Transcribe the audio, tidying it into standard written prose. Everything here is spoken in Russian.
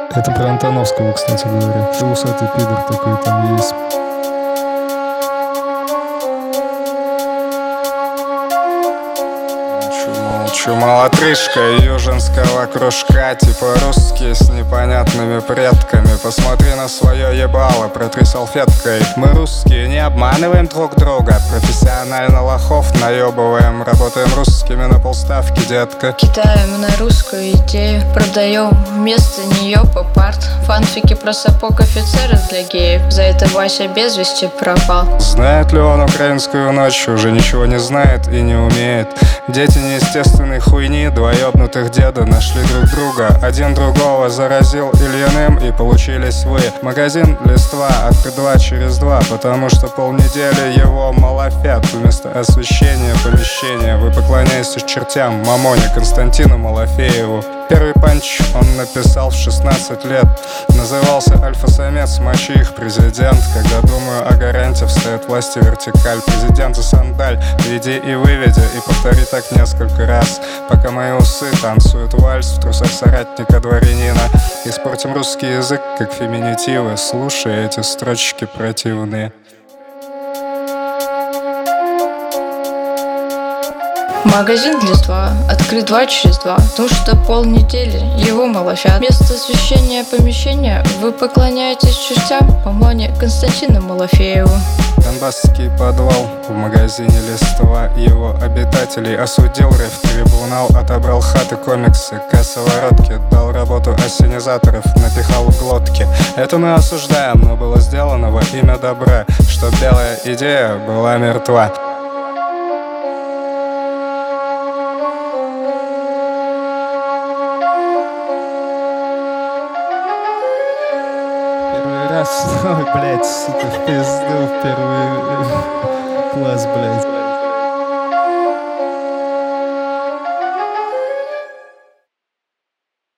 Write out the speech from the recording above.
Это про Антоновского, кстати говоря. Усатый пидор такой там есть. Молчу, малотрышка южинского кружка, типа русские с непонятными предками. Посмотри на свое ебало, протри салфеткой. Мы русские, не обманываем друг друга. Профессионально лохов наебываем. Работаем русскими на полставки, детка. Кидаем на русскую идею, продаем вместо нее поп-арт. Фанфики про сапог офицера для геев. За это Вася без вести пропал. Знает ли он украинскую ночь? Уже ничего не знает и не умеет. Дети неестественной хуйни, два ёбнутых деда нашли друг друга. Один другого заразил Ильиным, и получились вы. Магазин листва от 2 через 2, потому что полнедели его малофет. Вместо освещения помещения вы поклоняетесь чертям, мамоне Константину Малафееву. Первый панч он написал в 16 лет. Назывался «Альфа-самец, мочи их, президент». Когда думаю о гаранте, встает власти вертикаль. Президента сандаль, веди и выведи, и повтори так несколько раз, пока мои усы танцуют вальс в трусах соратника дворянина. Испортим русский язык, как феминитивы, слушай эти строчки противные. Магазин листва открыт 2 через 2, потому что полнедели его малофят. Вместо освещения помещения вы поклоняетесь чертям, мамоне Константину Малафееву. Донбасский подвал в магазине листва. Его обитателей осудил рейв-трибунал. Отобрал хаты, комиксы, косоворотки. Дал работу ассенизаторов, напихал в глотки. Это мы осуждаем, но было сделано во имя добра, чтоб белая идея была мертва. Первый раз, ой, блядь, сука, в пизду, в первый класс, блядь.